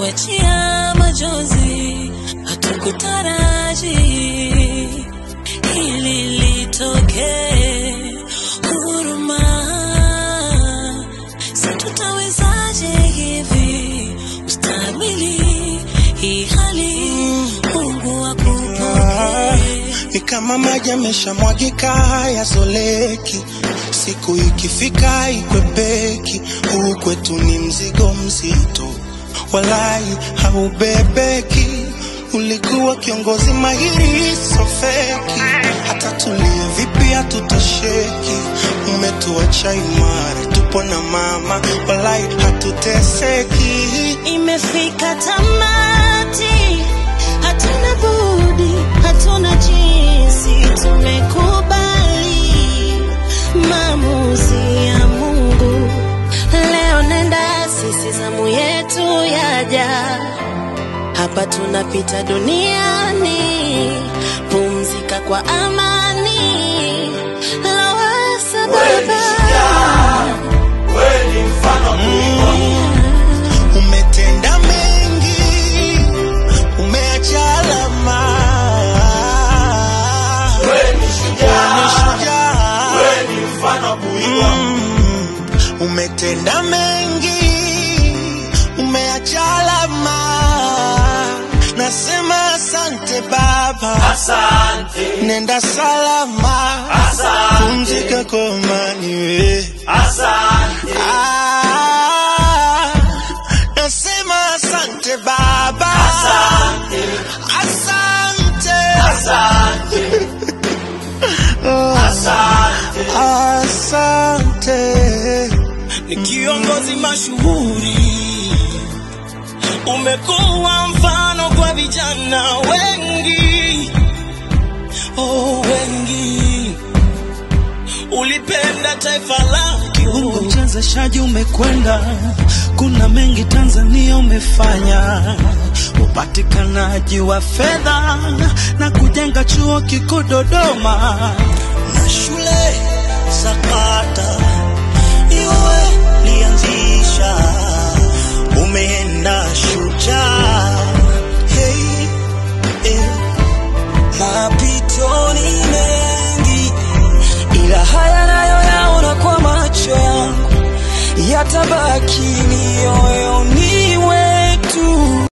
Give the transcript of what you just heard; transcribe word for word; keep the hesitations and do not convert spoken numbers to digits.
umetuachia majonzi, hatukutaraji hili litokee. Huruma, sasa tutawezaje hivi ustahimili hii hali? Mungu akupokee. Ni kama maji yameshamwagika hayazoleki, siku ikifika ikwepeki. Huu kwetu ni mzigo mzito, walai haubebeki. Ulikuwa kiongozi mahiri sofeki, hata tulie vipi hatutosheki. Umetuacha imara, tupo na mama, walai hatuteseki. Imefika tamati, hatuna budi, hatuna jinsi. Tumekubali maamuzi ya Mungu. Leo nenda, sisi zamu yetu yaja. Hapa tunapita duniani, pumzika kwa amani. Lawasa baba, wewe ni mfano kuigwa. Umetenda mengi, umeacha alama. Wewe ni shujaa, wewe ni mfano kuigwa. Umetenda mengi, umeacha alama. Nasema asante baba, asante. Nenda salama, asante. Pumzika kwa amani we, asante. Ah, nasema asante baba, asante. Asante, asante. Asante, asante. Ni kiongozi mashuhuri, umekuwa mfano kwa vijana wengi, oh wengi. Ulipenda taifa lako, uchezeshaji umekwenda. Kuna mengi Tanzania umefanya, upatikanaji wa fedha na kujenga chuo kikuu Dodoma na shule Sakata iwe lianzisha. Umeenda shujaa, hey, hey. Mapito ni mengi, ila haya nayo yaona kwa macho yangu, yatabaki mioyoni.